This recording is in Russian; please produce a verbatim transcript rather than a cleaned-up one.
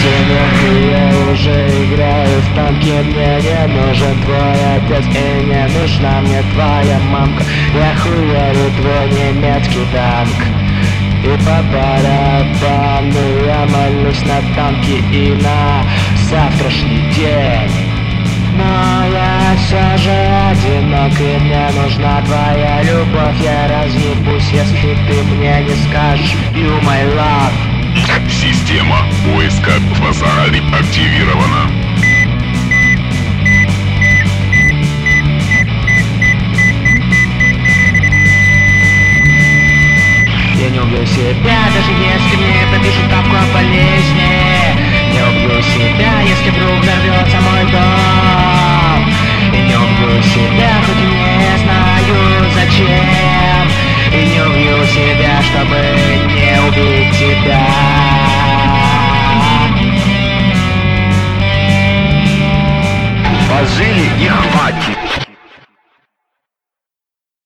тенях, и я уже играю в танки. Мне не нужен твой отец, и не нужна мне твоя мамка. Я хуярю твой немецкий танк. И по барабану я молюсь на танки и на завтрашний день. Но я все же одинок, и мне нужна твоя любовь. Я разъебусь, если ты мне не скажешь You my love. Система поиска фаза активирована. Я не убью себя, даже если мне пропишут тапку о болезни. Не убью себя, если вдруг взорвется мой дом. И не убью себя, хоть и не знаю зачем. И не убью себя, чтобы не убить тебя. Пожили и хватит.